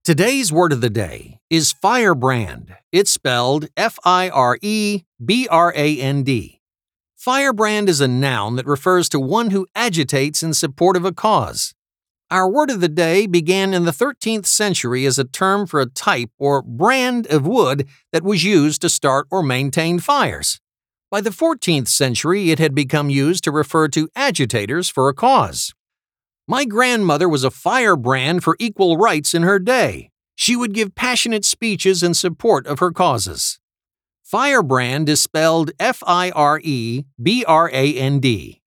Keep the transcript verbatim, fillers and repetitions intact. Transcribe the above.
Today's word of the day is firebrand. It's spelled F I R E B R A N D. Firebrand is a noun that refers to one who agitates in support of a cause. Our word of the day began in the thirteenth century as a term for a type or brand of wood that was used to start or maintain fires. By the fourteenth century, it had become used to refer to agitators for a cause. My grandmother was a firebrand for equal rights in her day. She would give passionate speeches in support of her causes. Firebrand is spelled F I R E B R A N D.